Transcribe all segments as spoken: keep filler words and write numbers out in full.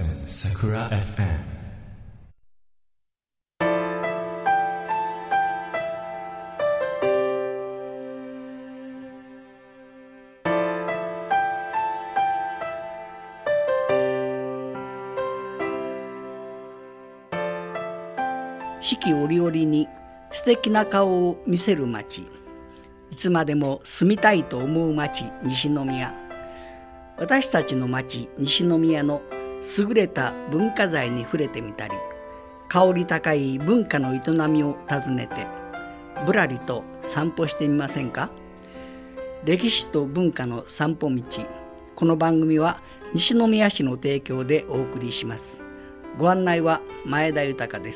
Sakura エフエム。 四季折々に素敵な顔を見せる町、いつまでも住みたいと思う町、西宮。私たちの町西宮の優れた文化財に触れてみたり、香り高い文化の営みを訪ねてぶらりと散歩してみませんか。歴史と文化の散歩道、この番組は西宮市の提供でお送りします。ご案内は前田豊です。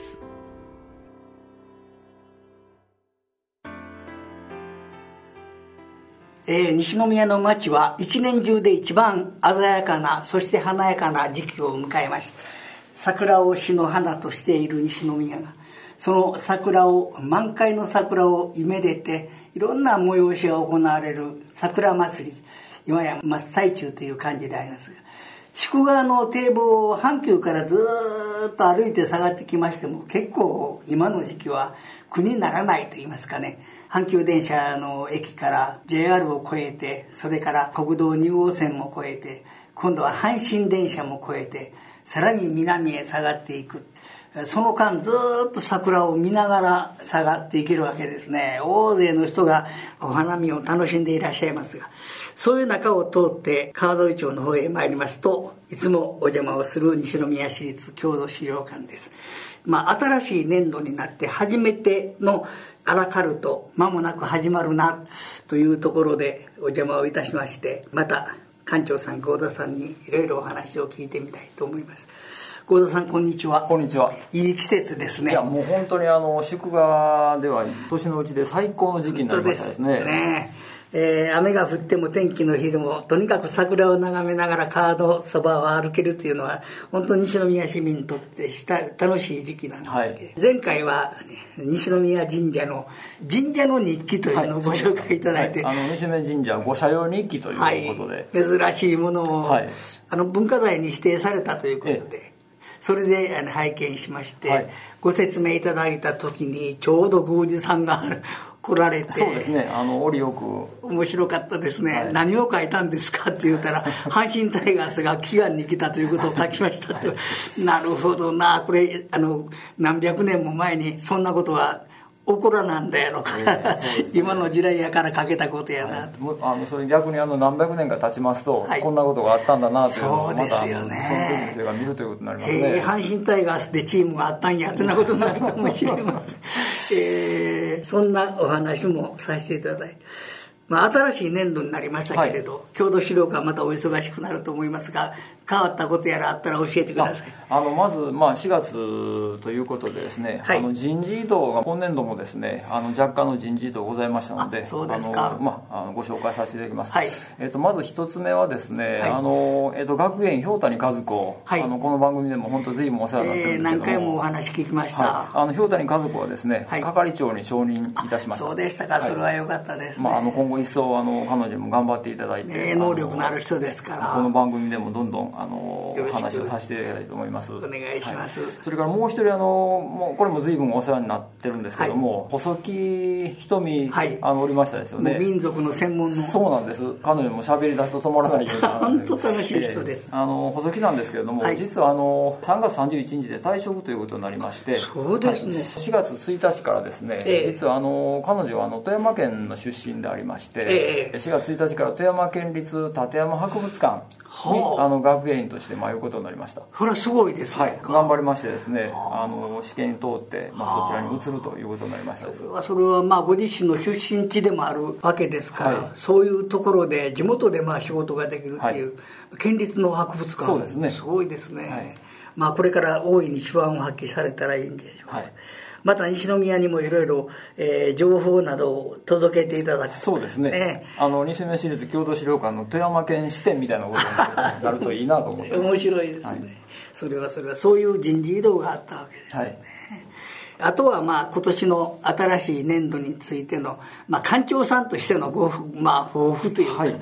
えー、西宮の町は一年中で一番鮮やかな、そして華やかな時期を迎えました。桜を市の花としている西宮が、その桜を、満開の桜をめでて、いろんな催しが行われる桜祭り、今や真っ最中という感じでありますが、宿川の堤防を阪急からずーっと歩いて下がってきましても、結構今の時期は苦にならないと言いますかね。阪急電車の駅から ジェイアール を越えて、それから国道に号線も越えて、今度は阪神電車も越えて、さらに南へ下がっていく。その間ずーっと桜を見ながら下がっていけるわけですね。大勢の人がお花見を楽しんでいらっしゃいますが、そういう中を通って川沿町の方へ参りますと、いつもお邪魔をする西宮市立郷土資料館です。まあ、新しい年度になって初めてのアラカルト、間もなく始まるなというところでお邪魔をいたしまして、また館長さん、合田さんにいろいろお話を聞いてみたいと思います。合田さん、こんにちは。 こんにちは。 いい季節ですね。 いや、もう本当にあの宿川では年のうちで最高の時期になりましたですね。 そうですね。えー、雨が降っても天気の日でもとにかく桜を眺めながら川のそばを歩けるというのは本当に西宮市民にとってした楽しい時期なんですけど、はい、前回は西宮神社の神社の日記というのをご紹介いただいて、 はいはい、あの西宮神社御社用日記ということで、 はい、珍しいものを、はい、あの文化財に指定されたということで、ええ、それであの拝見しまして、はい、ご説明いただいた時にちょうど宮司さんが来られて、 そうですね、あの折よく面白かったですね、はい、何を書いたんですかって言ったら阪神タイガースが祈願に来たということを書きましたと、はい、なるほどな、これあの何百年も前にそんなことは起こらなんだやろか、えーね、今の時代やから書けたことやな、はい、 あのそれ逆にあの何百年か経ちますと、はい、こんなことがあったんだなというのをまた、ね、その時にそれが見るということになりますね。 えー、阪神タイガースでチームがあったんやってなことになるかもしれません、えー、そんなお話もさせていただいて、まあ、新しい年度になりましたけれど、はい、郷土資料館またお忙しくなると思いますが、変わったことやらあったら教えてください。 あのまず、まあ、しがつということでですね、はい、あの人事異動が今年度もですね、あの若干の人事異動ございましたので、 そうですか。 あの、まあ、あのご紹介させていただきます。 はい、 えっと、まず一つ目はですね、はい、あのえっと、学園氷谷和子、はい、あのこの番組でも本当随分お世話になってるんですけども、 えー、何回もお話聞きました。 はい、あの氷谷和子はですね、はい、係長に承認いたしました。 そうでしたか、はい、それは良かったですね。 まあ、あの今後一層あの彼女にも頑張っていただいて、 ね、能力のある人ですから、 この番組でもどんどんあの話をさせていただきたいと思います。 お願いします。はい、 それからもう一人あのもうこれも随分お世話になってるんですけども、はい、細木ひとみ、はい、あのおりましたですよね。 民族の専門の。 そうなんです。彼女も喋り出すと止まらないような本当楽しい人です。 えー、あの細木なんですけれども、はい、実はあのさんがつさんじゅういちにちで退職ということになりまして、 そうですね。はい、 しがつついたちからですね、えー、実はあの彼女はあの富山県の出身でありまして、えー、しがつついたちから富山県立立山博物館にあの学芸員として舞うことになりました。 それはすごいですね。 はい、頑張りましてですね、あの試験に通って、まあ、そちらに移るということになりましたです。 それはそれはまあご自身の出身地でもあるわけですから、はい、そういうところで地元でまあ仕事ができるっていう、はい、県立の博物館、 そうですね、 すごいですね。はい、まあこれから大いに手腕を発揮されたらいいんでしょう。はい、また西宮にもいろいろ情報などを届けていただく。 そうですね、ね、あの西宮市立郷土資料館の富山県支店みたいなことになるといいなと思って面白いですね。はい、それはそれはそういう人事異動があったわけですね。はい、あとはまあ今年の新しい年度についての、まあ、館長さんとしてのご、まあ、抱負というか、はい、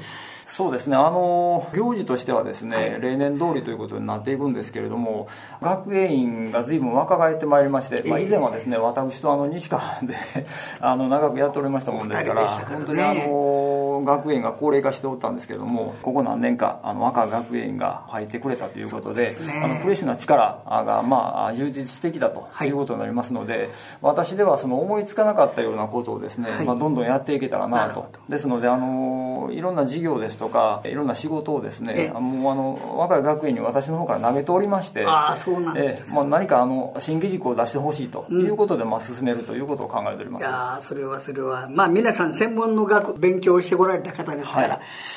そうですね、あの行事としてはですね、はい、例年通りということになっていくんですけれども、学芸員が随分若返ってまいりまして、まあ、以前はですね、私とあの西川であの長くやっておりましたもんですから、からね、本当にあの学芸員が高齢化しておったんですけれども、ここ何年かあの若学芸員が入ってくれたということで、ね、あのフレッシュな力が、まあ、充実してきたということになりますので、はい、私ではその思いつかなかったようなことをですね、はい、まあ、どんどんやっていけたらなと。ですのであのいろんな事業ですとかいろんな仕事をですね、もうあの若い学院に私の方から投げておりまして、 あ、そうなんですか。 え、まあ、何かあの新機軸を出してほしいということで、うん、まあ、進めるということを考えております。 いや、それはそれは、まあ、皆さん専門の学勉強をしてこられた方ですから、はい、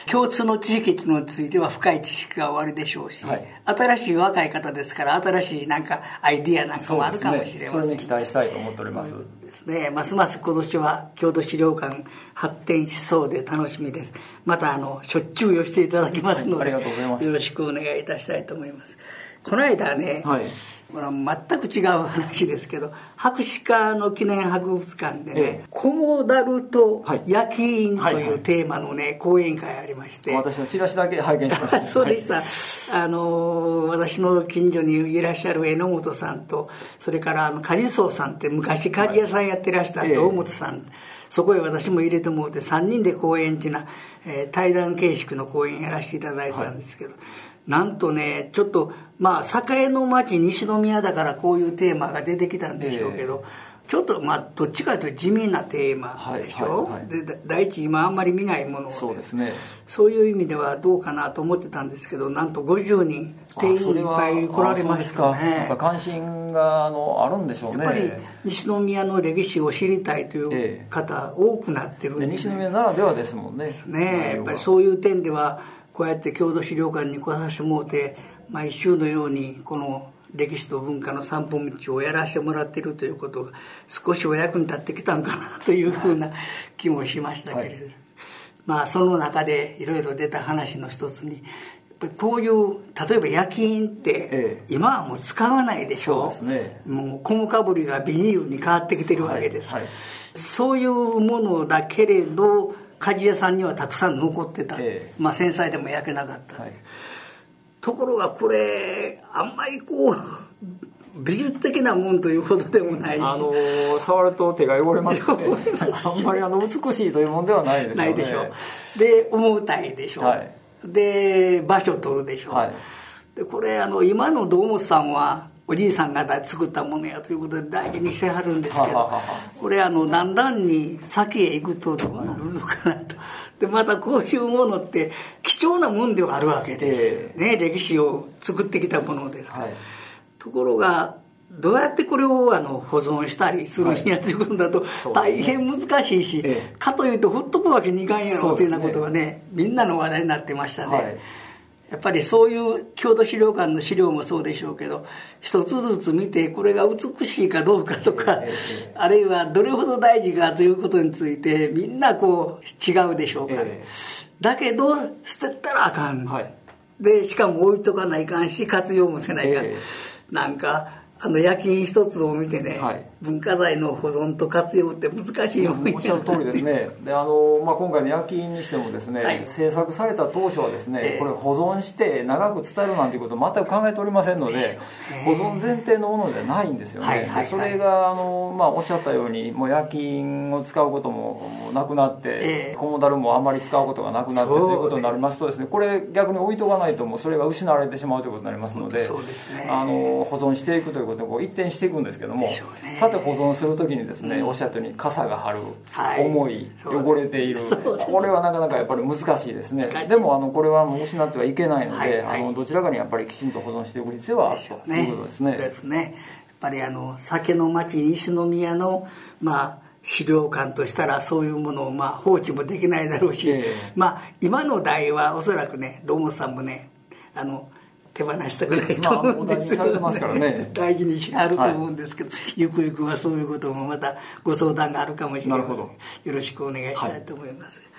共通の知識というのについては深い知識がおありでしょうし、はい、新しい若い方ですから新しいなんかアイディアなんかもあるかもしれません。 それに期待したいと思っております。 そうですね、ますます今年は郷土資料館発展しそうで楽しみです。またあのしょっちゅう寄していただきますので、はい、ありがとうございます。よろしくお願いいたしたいと思います。この間ね、はい、これは全く違う話ですけど、博士課の記念博物館でね、ええ、コモダルと焼き印というテーマのね、はいはい、講演会ありまして、 私のチラシだけ拝見しました。 そうでした、はい、あの私の近所にいらっしゃる榎本さんと、それからあの梶荘さんって昔鍛冶屋さんやってらした堂本さん、はい、ええ、そこへ私も入れてもらってさんにんで講演っていうのは、えー、対談形式の講演やらせていただいたんですけど、はい、なんとね、ちょっとまあ栄の町西宮だからこういうテーマが出てきたんでしょうけど、えー、ちょっとまあどっちかというと地味なテーマでしょ、はいはいはい、で第一今あんまり見ないもので、 そうですね、 そういう意味ではどうかなと思ってたんですけど、なんとごじゅうにん定員いっぱい来られましたね。 やっぱ関心があのあるんでしょうね。 やっぱり西宮の歴史を知りたいという方、えー、多くなってるんで、 ね、西宮ならではですもんね。 ね、やっぱりそういう点ではこうやって郷土資料館に来させてもらって毎週のようにこの歴史と文化の散歩道をやらせてもらっているということが少しお役に立ってきたんかなというふうな気もしましたけれど、はい、まあその中でいろいろ出た話の一つに、やっぱりこういう例えば焼き印って今はもう使わないでしょう、 そうですね、 もうゴムかぶりがビニールに変わってきてるわけです、はいはい、そういうものだけれど鍛冶屋さんにはたくさん残ってた、えー、まあ戦災でも焼けなかった、はい、ところがこれあんまりこう美術的なもんというほどでもない、 あのー、触ると手が汚れますねあんまりあの美しいというもんではないですよね。 ないでしょ。で重たいでしょ、はい、で場所取るでしょ、はい、でこれあの今の堂本さんはおじいさんが作ったものやということで大事にしてはるんですけど、これあのだんだんに先へ行くとどうなるのかなと。でまたこういうものって貴重なもんではあるわけです、ね、歴史を作ってきたものですから、はい、ところがどうやってこれをあの保存したりするんやということだと大変難しいし、はい、かというとほっとくわけにいかんやろというようなことがね、みんなの話題になってましたね、はい、やっぱりそういう郷土資料館の資料もそうでしょうけど、一つずつ見てこれが美しいかどうかとか、あるいはどれほど大事かということについてみんなこう違うでしょうから、だけど捨てたらあかん、はい、でしかも置いとかないかんし活用もせないかん、なんかあの焼き印一つを見てね、はい、文化財の保存と活用って難しいよね。 おっしゃる通りですね。であの、まあ、今回の焼き印にしてもですね、はい、制作された当初はですね、えー、これ保存して長く伝えるなんていうことを全く考えておりませんので、えー、保存前提のものではないんですよね、はいはいはい、でそれがあの、まあ、おっしゃったようにもう焼き印を使うこともなくなって、えー、コモダルもあまり使うことがなくなってということになりますとですね、これ逆に置いとかないともうそれが失われてしまうということになりますので、そうですね、あの保存していくということでこう一転していくんですけども、さて保存するときにですね、うん、おっしゃったように傘が張る、はい、重い、汚れている、これはなかなかやっぱり難しいですね。でもあのこれはもう失ってはいけないので、はいはい、あのどちらかにやっぱりきちんと保存していく必要はあるということですね。 ですね。やっぱりあの酒の町西宮のまあ資料館としたらそういうものをまあ放置もできないだろうし、えー、まあ今の代はおそらくね堂本さんもねあの手放したくないと思うんですけど、ね、大事にしはると思うんですけど、はい、ゆくゆくはそういうこともまたご相談があるかもしれないのでよろしくお願いしたいと思います、はい。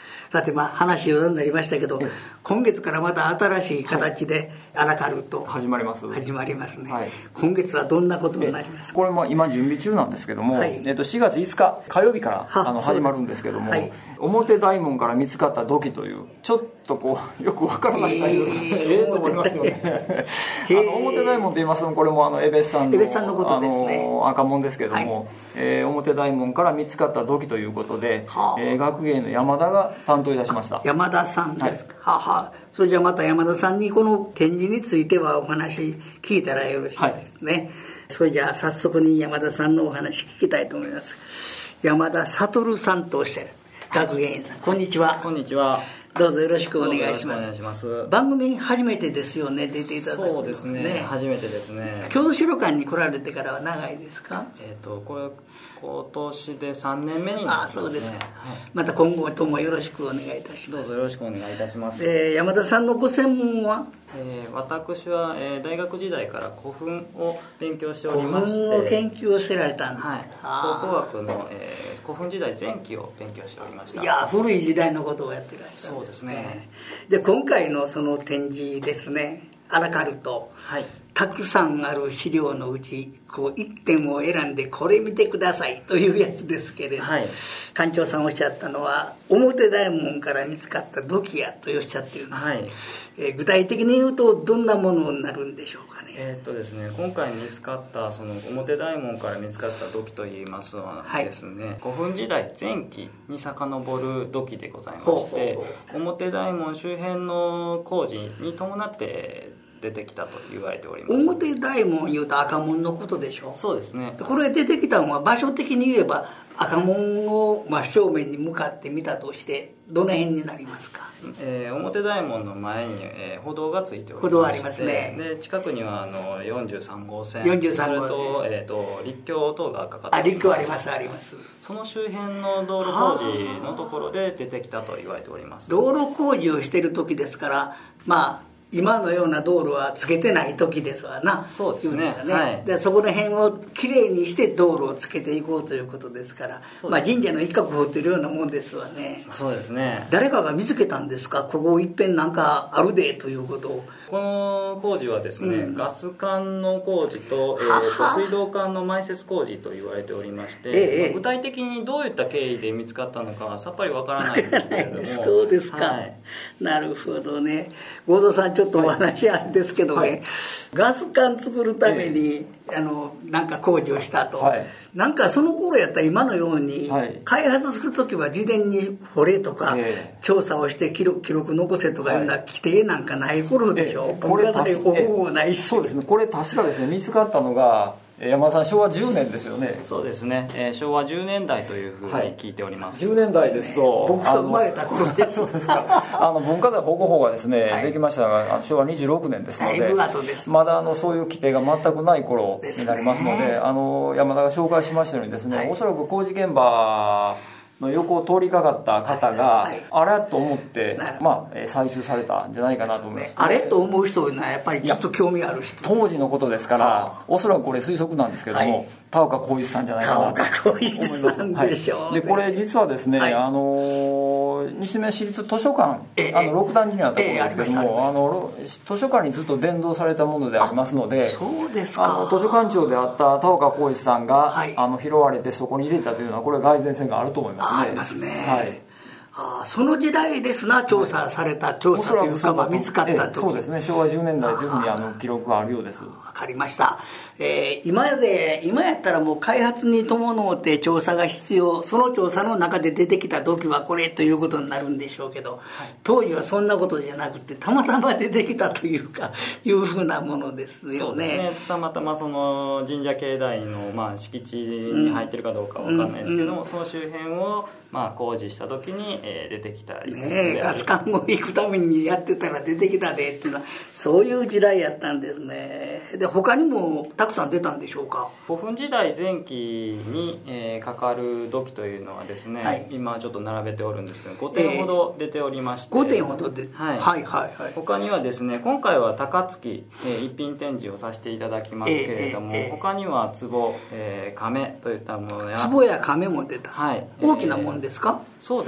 さてまあ話余談になりましたけど、今月からまた新しい形でアラカルト、 はい、始まります始まりますね、 はい、 今月はどんなことになりますか？ これも今準備中なんですけども、はい、えー、としがついつか火曜日からあの始まるんですけども、はい、表大門から見つかった土器というちょっとこうよくわからないタイトルがええと思いますよねあの表大門と言いますとこれもあのエベスさん の, エさんのことですね、 あの赤門ですけども、はい、えー、表大門から見つかった土器ということで、はあ、えー、学芸の山田が担当いたしました。 山田さんですか、はい、はあはあ、それじゃあまた山田さんにこの展示についてはお話聞いたらよろしいですね、はい、それじゃあ早速に山田さんのお話聞きたいと思います。山田悟さんとおっしゃる学芸員さん、こんにちは。 こんにちは。 どうぞよろしくお願いします。 お願いします。 番組初めてですよね、出ていただくの、ね、 そうですね、初めてですね。 郷土資料館に来られてからは長いですか？ えっ、ー、とこれ今年でさんねんめになりますね。 ああ、そうですか、はい、また今後ともよろしくお願いいたします。 どうぞよろしくお願いいたします。 で、山田さんのご専門は？ えー、私は、えー、大学時代から古墳を勉強しておりまして、 古墳を研究をしてられたんですか？はい、 考古学の、えー、古墳時代前期を勉強しておりました。 いや、古い時代のことをやってらっしゃるんですね。 そうですね。 で、今回のその展示ですね、アラカルト、 はい、 たくさんある資料のうちこういってんを選んでこれ見てくださいというやつですけれど、はい、館長さんおっしゃったのは表大門から見つかった土器やとおっしゃってるんです、はい、えー、具体的に言うとどんなものになるんでしょうかね。 えーっとですね、今回見つかったその表大門から見つかった土器といいますのはですね、はい、古墳時代前期に遡る土器でございまして、表大門周辺の工事に伴って出てきたと言われております。 表大門いうと赤門のことでしょ。 そうですね。 これ出てきたのは場所的に言えば赤門を真正面に向かって見たとしてどの辺になりますか？ えー、表大門の前に、えー、歩道がついておりまして、歩道ありますね。 で近くにはあのよんじゅうさんごうせん、 よんじゅうさんごうせん、 それと、えー、と立教等がかかっております。 あ、立教ありますあります。 その周辺の道路工事のところで出てきたと言われております。 道路工事をしている時ですから、まあ今のような道路はつけてない時ですわな。 そうですね。 ね、 はい、 でそこら辺をきれいにして道路をつけていこうということですから、まあ、神社の一角を掘っているようなもんですわね。 そうですね。 誰かが見つけたんですか？ここいっぺんなんかあるでということを。 この工事はですね、うん、ガス管の工事と、えー、と水道管の埋設工事と言われておりまして、ええ、まあ、具体的にどういった経緯で見つかったのかはさっぱりわからないんですけれどもそうですか、はい、なるほどね。合同さんちょっとお話あるんですけどね、はい、ガス管作るために、ええ、あのなんか工事をしたと、はい、なんかその頃やったら今のように、はい、開発するときは事前に掘れとか、ええ、調査をして記録、記録残せとかいうような規定なんかない頃でしょ、ええ、これ確かないそうですね。これ確かですね、見つかったのが山田さん昭和じゅうねんですよね。 そうですね、えー、昭和じゅうねんだいというふうに聞いております、 はい、じゅうねんだいですと僕が生まれた頃ですそうですか。あの文化財保護法がですね、はい、できましたが昭和にじゅうろくねんですので、ですまだあのそういう規定が全くない頃になりますので、ね、あの山田が紹介しましたようにですね、はい、おそらく工事現場の横を通りかかった方が、はいはい、あれと思って、まあ、採集されたんじゃないかなと思います、ね、 あれと思う人はやっぱりちょっと興味ある人、 当時のことですからおそらくこれ推測なんですけども、はい、田岡浩一さんじゃないかなと思います。田岡浩一さんでしょう、ね、はい、でこれ実はですね、はい、あの西目市立図書館、ええ、あの六段寺にあったところですけども、ええ、あの図書館にずっと伝道されたものでありますので、 そうですか。 あの図書館長であった田岡浩一さんが、はい、あの拾われてそこに入れたというのはこれ蓋然性があると思いますね。 ありますね、 はい、 あその時代ですな、調査された、調査というか、まあ、見つかったと、 そうですね、昭和じゅうねんだいというふうにあの記録があるようです。 わかりました、えー、今で今やったらもう開発に伴って調査が必要、その調査の中で出てきた時はこれということになるんでしょうけど、はい、当時はそんなことじゃなくてたまたま出てきたというかいうふうなものですよね。 そうですね、たまたまその神社境内の、まあ、敷地に入ってるかどうかわかんないですけども、うんうん、その周辺をまあ、工事した時に、えー、出てきたりねえ、ガス管を行くためにやってたら出てきたでっていうのはそういう時代やったんですね。で他にもたくさん出たんでしょうか。 古墳時代前期に、えー、かかる土器というのはですね、はい、今ちょっと並べておるんですけどごてんほど出ておりまして、 えー、ごてんほどで、はい、はいはいはい。 他にはですね、今回は高槻、えー、一品展示をさせていただきますけれども、えーえーえー、他には壺、えー、亀といったものや壺や亀も出た、 はい、 大きなもんですか。 そうですね、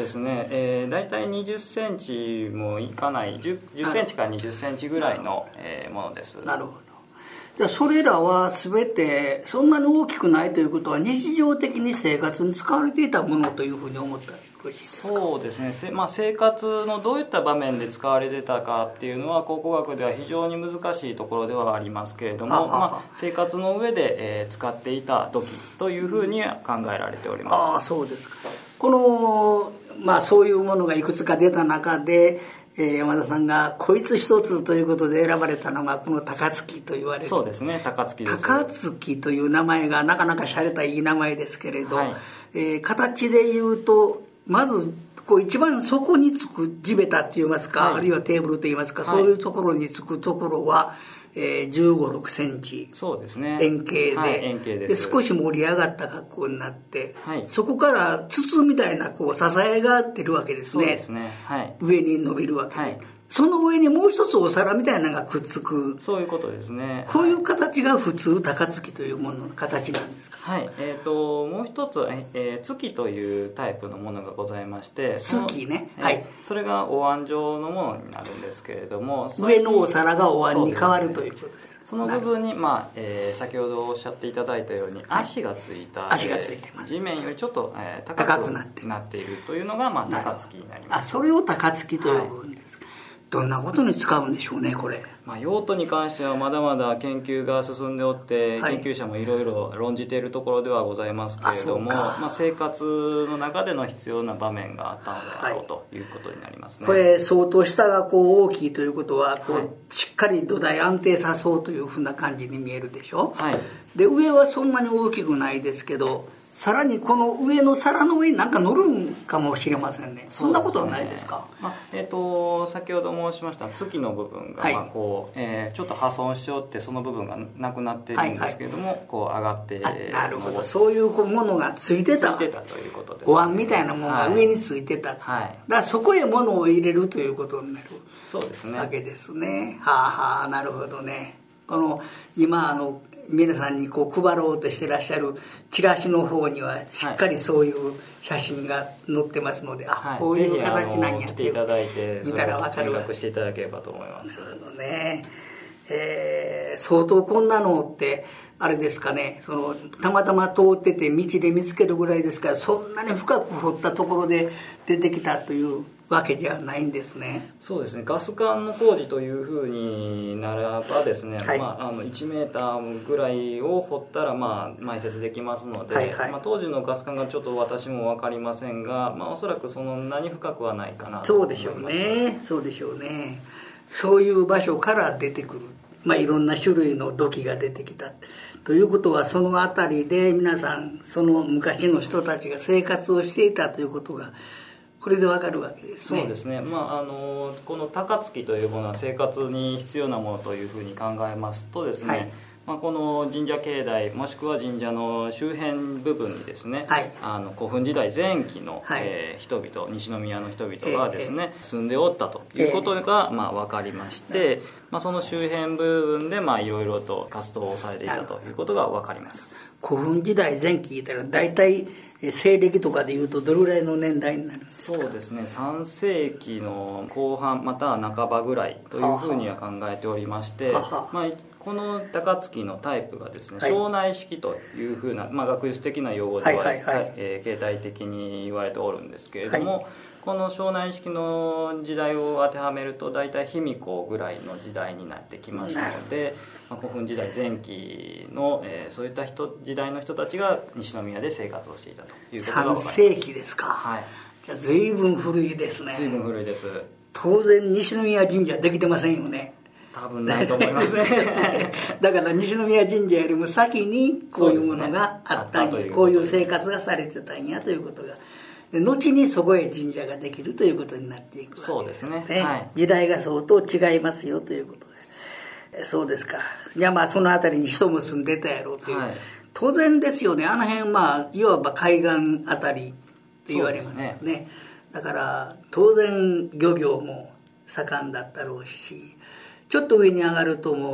えー、大体にじゅっセンチもいかない 10, 10センチからにじゅっセンチぐらいの、えー、ものです。 なるほど。じゃあそれらは全てそんなに大きくないということは日常的に生活に使われていたものというふうに思ったらよろしいですか？ そうですね、まあ、生活のどういった場面で使われてたかっていうのは考古学では非常に難しいところではありますけれども、まあ、生活の上で、えー、使っていた土器というふうに考えられております。 ああ、そうですか。この、まあ、そういうものがいくつか出た中で、えー、山田さんがこいつ一つということで選ばれたのがこの高槻と言われる。 そうですね、高槻です。 高槻という名前がなかなか洒落たいい名前ですけれど、はい、えー、形で言うとまずこう一番そこにつく地べたといいますか、はい、あるいはテーブルといいますか、はい、そういうところにつくところは、えー、じゅうご、ろくセンチ、 そうですね、 円形で、はい、 円形です。 で少し盛り上がった格好になって、 はい、 そこから筒みたいなこう支えが出るわけですね。 そうですね、はい、 上に伸びるわけで、 はい、 その上にもう一つお皿みたいなのがくっつく。 そういうことですね。 こういう形が普通高槻というものの形なんですか？ はい、えー、ともう一つ、えー、月というタイプのものがございまして、 月ね、 はい、それがお椀状のものになるんですけれども、 上のお皿がお椀に変わるということです。 その部分に、まあえー、先ほどおっしゃっていただいたように足がついた、 はい、足がついてます。 地面よりちょっと、えー、高くなっているというのが、まあ、高槻になります。 あ、それを高槻と呼ぶんです、はい、どんなことに使うんでしょうね、これ。 まあ、用途に関してはまだまだ研究が進んでおって、はい、研究者もいろいろ論じているところではございますけれども、あ、まあ、生活の中での必要な場面があったのであろうということになりますね。 これ相当下がこう大きいということはこう、はい、しっかり土台安定さそうというふうな感じに見えるでしょ、はい、で上はそんなに大きくないですけど、さらにこの上の皿の上に何か乗るんかもしれませんね。そんなことはないですか？ まあえー、と先ほど申しました月の部分が、はい、まあこうえー、ちょっと破損しようってその部分がなくなっているんですけれども、はいはい、こう上がって、 なるほど、そういうものがついてたついてたということです、ね、 お椀みたいなものが上についてた、はい、だからそこへ物を入れるということになるそうですねわけですね。はあはあ、なるほどね。この今あの皆さんにこう配ろうとしてらっしゃるチラシの方にはしっかりそういう写真が載ってますので、はい、あ、こういう形なんやって来ていただいて見たら分かるわ。 見学していただければと思います。 なるほどね。えー、相当こんなのってあれですかね、そのたまたま通ってて道で見つけるぐらいですから、そんなに深く掘ったところで出てきたというわけじゃないんですね。 そうですね、ガス管の工事というふうにならばですね、はい、まあ、あのいちメーターぐらいを掘ったら、まあ、埋設できますので、はいはい、まあ、当時のガス管がちょっと私も分かりませんが、まあ、おそらくそんなに深くはないかなと思います。 そうでしょうね、そうでしょうね。そういう場所から出てくる、まあ、いろんな種類の土器が出てきたということは、その辺りで皆さんその昔の人たちが生活をしていたということがこれでわかるわけですね。 そうですね、まあ、あのこの高槻というものは生活に必要なものというふうに考えますとですね、はい、まあ、この神社境内もしくは神社の周辺部分にですね、はい、あの古墳時代前期の、はい、えー、人々、西宮の人々がですね、えー、住んでおったということが、まあ、分かりまして、えーまあ、その周辺部分でまあいろいろと活動をされていたということが分かります。 古墳時代前期言ったら大体西暦とかでいうとどれぐらいの年代になるんですか？ そうですね、さん世紀の後半または半ばぐらいというふうには考えておりまして、はは、まあ、この高槻のタイプがですね、はい、庄内式というふうな、まあ、学術的な用語では、はいはいはい、えー、形態的に言われておるんですけれども、はい、この庄内式の時代を当てはめると大体卑弥呼ぐらいの時代になってきますので、まあ、古墳時代前期の、えー、そういった人時代の人たちが西宮で生活をしていたということが分かります。 さん世紀ですか、はい、じゃあ随分古いですね。 随分古いです。 当然西宮神社できてませんよね。 多分ないと思いますねだから西宮神社よりも先にこういうものがあったんや、ね、こういう生活がされてたんやということが、で後にそこへ神社ができるということになっていくわけです。 そうですね、はい、 時代が相当違いますよということで。そうですか。じゃあまあその辺りに人も住んでたやろうという、はい、当然ですよね。あの辺まあいわば海岸あたりと言われますね。すね。だから当然漁業も盛んだったろうし、ちょっと上に上がるともう、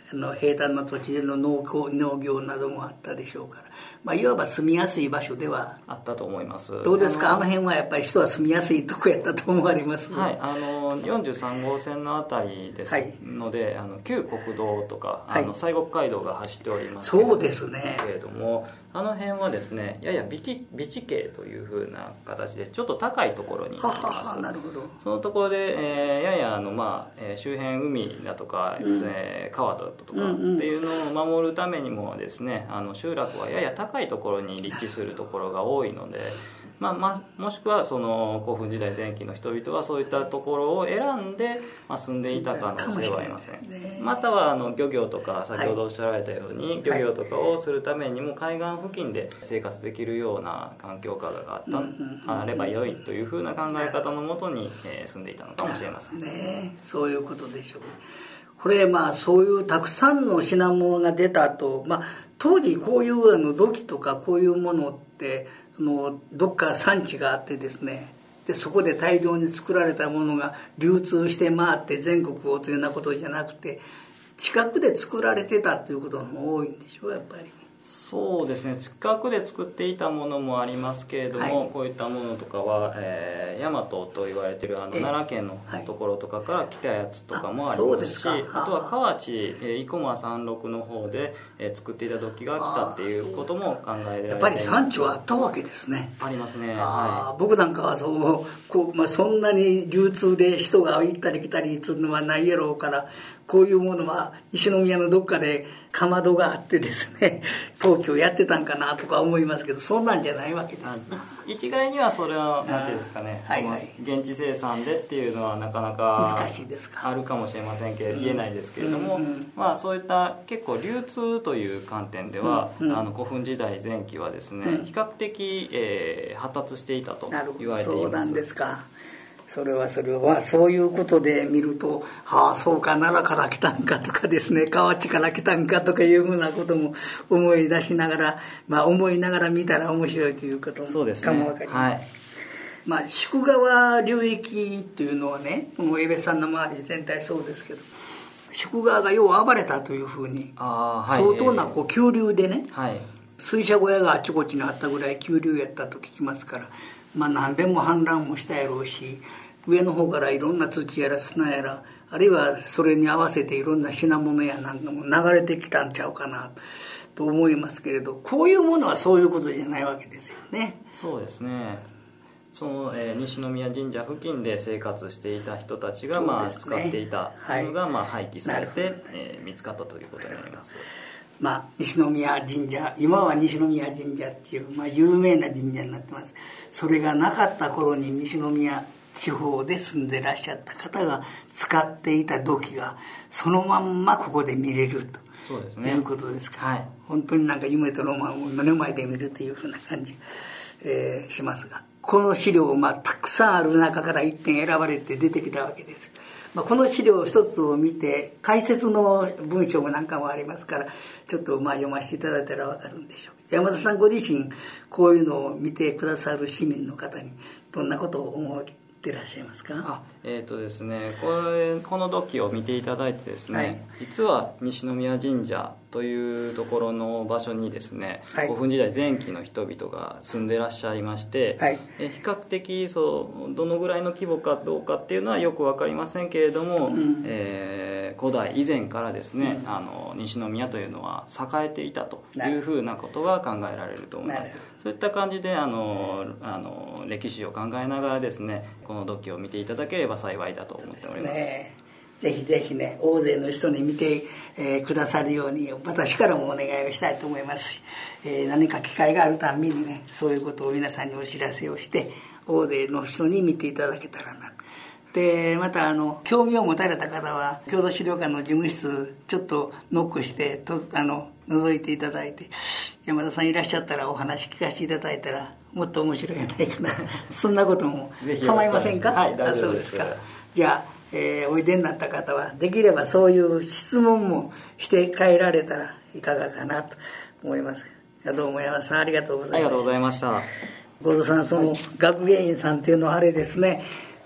あの平坦な土地での農業、農業などもあったでしょうから、まあ、いわば住みやすい場所ではあったと思います。 どうですか、あの辺はやっぱり人は住みやすいとこやったと思われます。 はい、あのよんじゅうさんごうせんのあたりですので、はい、あの旧国道とか、はい、あの西国街道が走っておりますけれども、 そうですね、 けれどもあの辺はですね、やや美地形というふうな形でちょっと高いところになります。ははは、なるほど。そのところで、えー、ややあの、まあえー、周辺海だとか、うんえー、川だとかっていうのを守るためにもですね、あの集落はやや高いところに立地するところが多いので、まあまあ、もしくはその古墳時代前期の人々はそういったところを選んで、まあ、住んでいた可能性はありません。またはあの漁業とか先ほどおっしゃられたように、はい、漁業とかをするためにも海岸付近で生活できるような環境下があった、うんうんうん、あれば良いというふうな考え方のもとに、えー、住んでいたのかもしれませんね。そういうことでしょう。これまあそういうたくさんの品物が出たと、まあ、当時こういうあの土器とかこういうものってのどっか産地があってですね、でそこで大量に作られたものが流通して回って全国をというようなことじゃなくて、近くで作られてたということも多いんでしょう、やっぱり。 そうですね、近くで作っていたものもありますけれども、はい、こういったものとかは、えー、大和と言われているあの奈良県のところとかから来たやつとかもありますし、はい、あ, あとは河内、えー、生駒三六の方で、えー、作っていた土器が来たっていうことも考えられています。 やっぱり産地はあったわけですね。 ありますね。 あ、 はい、 僕なんかはそうこう、まあ、そんなに流通で人が行ったり来たりするのはないやろうから、こういうものは石宮のどっかでかまどがあってですね、東京やってたんかなとか思いますけど、そんなんじゃないわけです。 一概にはそれは何ていうんですかね、はいはい、現地生産でっていうのはなかなか難しいですか、 あるかもしれませんけれど、言えないですけれども、うんうん、まあ、そういった結構流通という観点では、うんうん、あの古墳時代前期はですね、うん、比較的、えー、発達していたと言われています。 そうなんですか。それはそれはそういうことで見ると、はあそうか、奈良から来たんかとかですね、河内から来たんかとかいうふうなことも思い出しながら、まあ思いながら見たら面白いということかもわかります。はい、まあ宿川流域っていうのはね、この江別さんの周り全体そうですけど、宿川がよう暴れたというふうに、あ、はい、相当なこう急流でね、はい、水車小屋があちこちにあったぐらい急流やったと聞きますから。まあ、何べんも氾濫もしたやろうし、上の方からいろんな土やら砂やら、あるいはそれに合わせていろんな品物やなんかも流れてきたんちゃうかなと思いますけれど、こういうものはそういうことじゃないわけですよね。 そうですね。その、えー、西宮神社付近で生活していた人たちが、ね、まあ、使っていたものが、はい、まあ、廃棄されて、えー、見つかったということになります。 まあ、西宮神社、今は西宮神社っていう、まあ、有名な神社になってます。それがなかった頃に西宮地方で住んでらっしゃった方が使っていた土器がそのまんまここで見れると、そうですね、いうことですから、はい、本当になんか夢とロマンを目の前で見るというふうな感じ、えー、しますが、この資料、まあ、たくさんある中から一点選ばれて出てきたわけです。まあ、この資料一つを見て解説の文章もなんかもありますから、ちょっとまあ読ませていただいたら分かるんでしょう。山田さんご自身こういうのを見てくださる市民の方にどんなことを思ってらっしゃいますか？ あ、えーとですね、これこの土器を見ていただいてですね、はい、実は西宮神社というところの場所にですね、はい、古墳時代前期の人々が住んでらっしゃいまして、はい、え比較的そうどのぐらいの規模かどうかっていうのはよく分かりませんけれども、うん、えー、古代以前からですね、うん、あの西宮というのは栄えていたというふうなことが考えられると思います。そういった感じであのあの歴史を考えながらですね、この土器を見ていただければ幸いだと思っております。 ぜひぜひね、大勢の人に見て、えー、くださるように私からもお願いをしたいと思いますし、えー、何か機会があるたんびにね、そういうことを皆さんにお知らせをして大勢の人に見ていただけたらな。でまたあの興味を持たれた方は郷土資料館の事務室ちょっとノックしてとあの覗いていただいて、山田さんいらっしゃったらお話聞かせていただいたらもっと面白いんじゃないかなそんなことも構いませんか？ はい、大丈夫です。 あ、そうですか。じゃあえー、おいでになった方はできればそういう質問もして帰られたらいかがかなと思います。どうも山田さんありがとうございました。 ありがとうございました。 後藤さん、その学芸員さんっていうのはあれですね、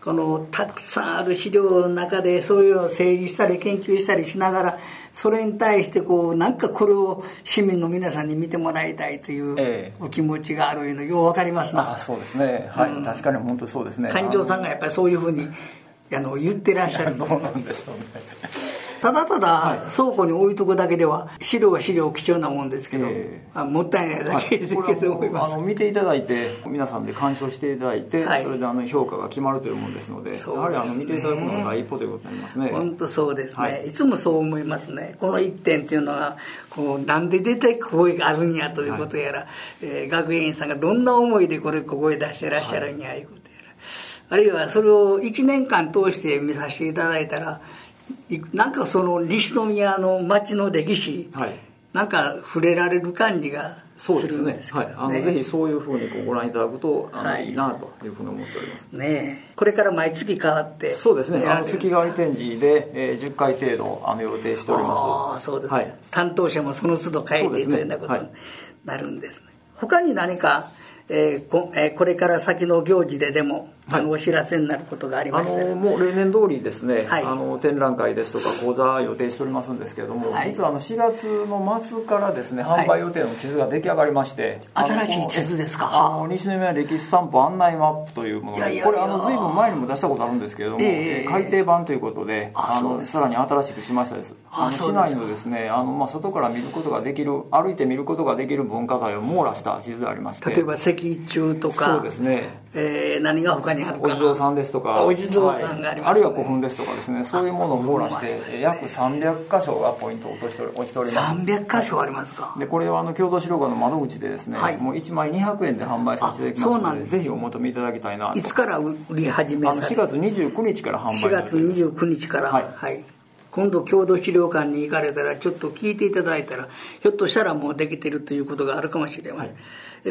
このたくさんある資料の中でそういうのを整理したり研究したりしながら、それに対してこうなんかこれを市民の皆さんに見てもらいたいというお気持ちがあるのよう分かりますな。 あ、そうですね、はい、うん、確かに本当そうですね。 館長さんがやっぱりそういうふうにあの言ってらっしゃる。 どうなんでしょうね。 ただただ倉庫に置いとくだけでは資料は資料貴重なもんですけど、えー、もったいないだけですけど思います。 あの見ていただいて皆さんで鑑賞していただいて、はい、それであの評価が決まるというものですので、やはりあの見ていただくのが第一歩ということになりますね。 本当そうですね、はい、いつもそう思いますね。この一点っていうのはこうなんで出てここがあるんやということやら、はい、えー、学芸員さんがどんな思いでこれここへ出してらっしゃるんや、はい、いうことやら、あるいはそれをいちねんかん通して見させていただいたら、なんかその西宮の町の歴史、はい、なんか触れられる感じがするんですけどね。 そうですね、はい、あのぜひそういうふうにこうご覧いただくとあの、はい、いいなというふうに思っておりますね。これから毎月変わって、 そうですね、あの月替わり展示で、えー、じゅっかい程度あの予定しております。 ああ、そうですね、はい、担当者もその都度変えていくようなことになるんですね。他に何かえー こ, えー、これから先の行事ででも、はい、あのお知らせになることがありましたら、 あのもう例年通りですね、はい、あの展覧会ですとか講座予定しておりますんですけれども、はい、実はあのしがつの末からですね販売予定の地図が出来上がりまして、 はい、新しい地図ですか。 あの西宮歴史散歩案内マップというもので、これあの随分前にも出したことあるんですけれども、えー、改訂版ということで、あのさらに新しくしましたです。あの市内のですね、あの、まあ、外から見ることができる、歩いて見ることができる文化財を網羅した地図でありまして、 例えば石柱とか、 そうですね、 えー、何が他にあるかな、 お地蔵さんですとか、 お地蔵さんがありますね、はい、 あるいは古墳ですとかですね、そういうものを網羅して約さんびゃっかしょがポイントを落として落ちております。 さんびゃっかしょありますか。 でこれはあの郷土資料館の窓口でですね、はい、もういちまいにひゃくえんで販売させていただきますの で, でぜひお求めいただきたいなと。 いつから売り始めされた？ しがつにじゅうくにちから販売。 しがつにじゅうくにちから、はい、はい、今度郷土資料館に行かれたらちょっと聞いていただいたら、ひょっとしたらもうできてるということがあるかもしれません、はい、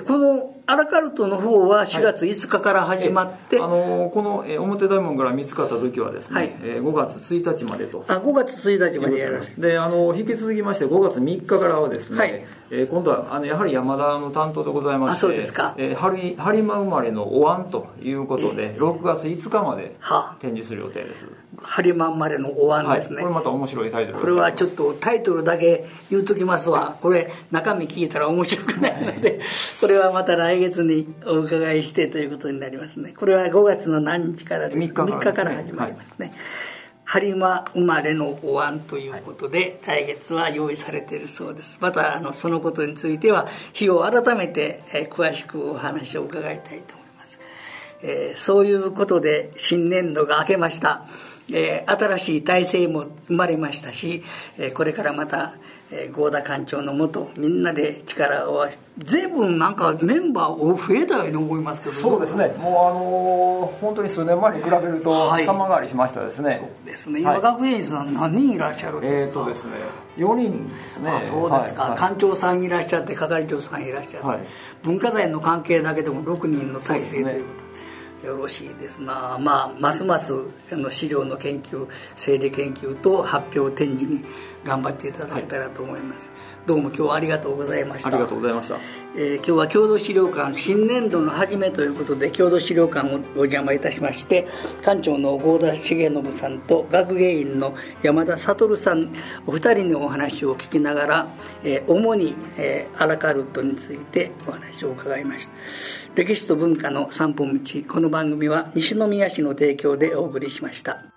このアラカルトの方はしがついつかから始まって、 はい、あのこの、えー、表大門から見つかった時はですね、はい、えー、ごがつついたちまでと。 あ、ごがつついたちまでやります。 であの引き続きましてごがつみっかからはですね、はい、えー、今度はあのやはり山田の担当でございまして、 あ、そうですか、 えー、播磨生まれのお椀ということで、えー、ろくがついつかまで展示する予定です。 播磨生まれのお椀ですね、 はい、これまた面白いタイトルです。 これはちょっとタイトルだけ言うときますわ。これ中身聞いたら面白くないのでこれはまた来月にお伺いしてということになりますね。これはごがつの何日からでみっかからですね、みっかから始まりますね、はい、播磨生まれのお椀ということで、はい、来月は用意されているそうです。またあのそのことについては日を改めて、えー、詳しくお話を伺いたいと思います、えー、そういうことで新年度が明けました。えー、新しい体制も生まれましたし、えー、これからまた、えー、合田館長のもとみんなで力を合わせて、随分なんかメンバーを増えたように思いますけど。 そうですね、もうあのー、本当に数年前に比べると様変わりしましたですね、はい、 そうですね。今、はい、学芸員さん何人いらっしゃるんですか。 えーとですね、よにんですね。 あ、そうですか、はい、館長さんいらっしゃって係長さんいらっしゃって、はい、文化財の関係だけでもろくにんの体制ということでよろしいですな。まあ、ますますあの資料の研究、整理研究と発表展示に頑張っていただけたらと思います、はい、どうも今日はありがとうございました。 ありがとうございました。 えー、今日は郷土資料館新年度の初めということで郷土資料館をお邪魔いたしまして、館長の合田重信さんと学芸員の山田悟さんお二人のお話を聞きながら、えー、主に、えー、アラカルトについてお話を伺いました。歴史と文化の散歩道、この番組は西宮市の提供でお送りしました。